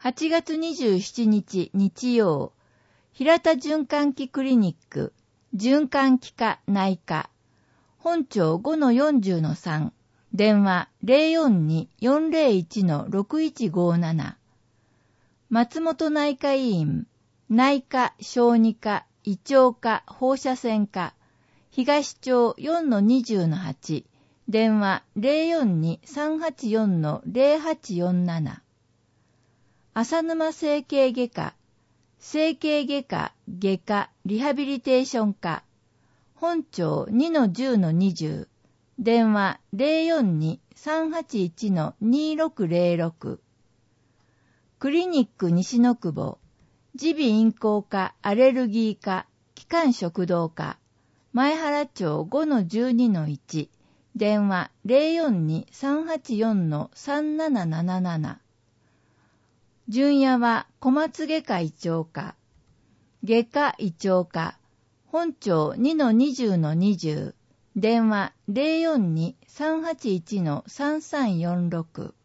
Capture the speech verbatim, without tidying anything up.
はちがつにじゅうしちにち日曜、平田循環器クリニック、循環器科内科、本庁 ごのよんじゅうのさん、電話 ゼロよんに よんゼロいち ろくいちごなな。松本内科医院、内科、小児科、胃腸科、放射線科、東町 よんのにじゅうのはち、電話 ゼロよんに さんはちよん ゼロはちよんなな。浅沼整形外科、整形外科、外科、リハビリテーション科、本庁 にのじゅうのにじゅう、電話 ゼロよんに さんはちいち にろくゼロろく。クリニック西の久保、耳鼻咽喉科、アレルギー科、気管食道科、前原町 ごのじゅうにのいち、電話 ゼロよんに さんはちよん さんなななななな。純也は小松外科胃腸科、外科胃腸科、本庁 にのにじゅうのにじゅう、電話 ゼロよんに さんはちいち さんさんよんろく。